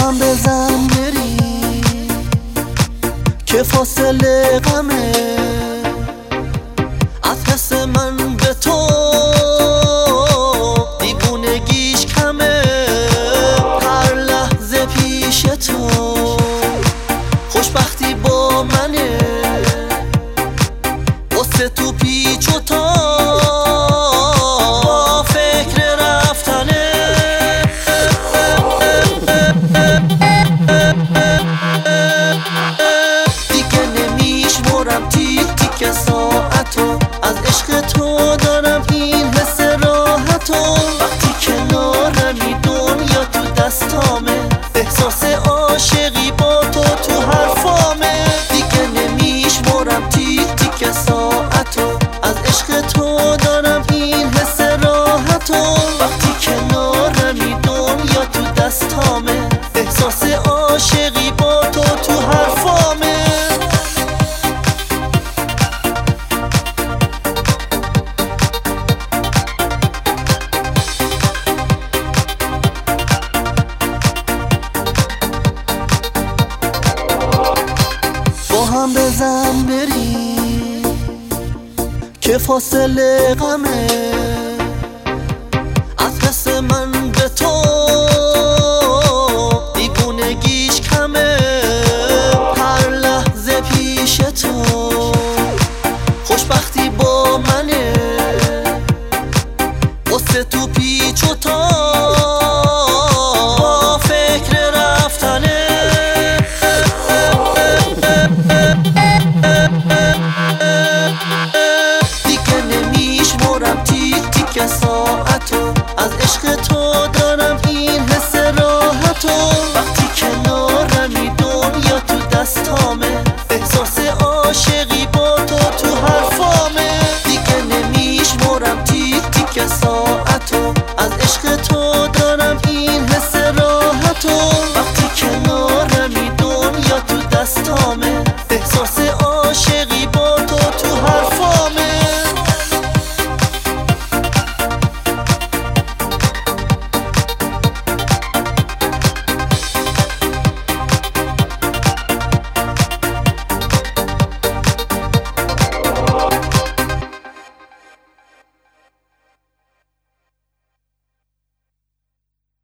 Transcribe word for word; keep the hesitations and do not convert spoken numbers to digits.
هم بزن بری که فاصله غمه از حس من به تو دیوونگیش کمه. هر لحظه پیش تو خوشبختی با منه، قصه تو پیچ و تاب فکر رفتنه. دیگه نمیشمرم تیک تیک ساعتو، از عشق تو دارم این حس راحتو. وقتی کنارمی دنیا تو دستامه، احساس عاشقی با تو تو حرفامه. دیگه نمیشمرم تیک تیک ساعتو، از عشق تو دارم این حس راحتو. وقتی کنارمی دنیا تو دستامه، احساس عاشقی با تو تو حرفامه. با هم بزن بری که فاصله غمه از حس من به تو دیوونگیش کمه. هر لحظه پیش تو خوشبختی با منه، قصه تو پیچ و تاب فکر رفتنه. دیگه نمیشمرم تیک تیک ساعتو، از عشق تو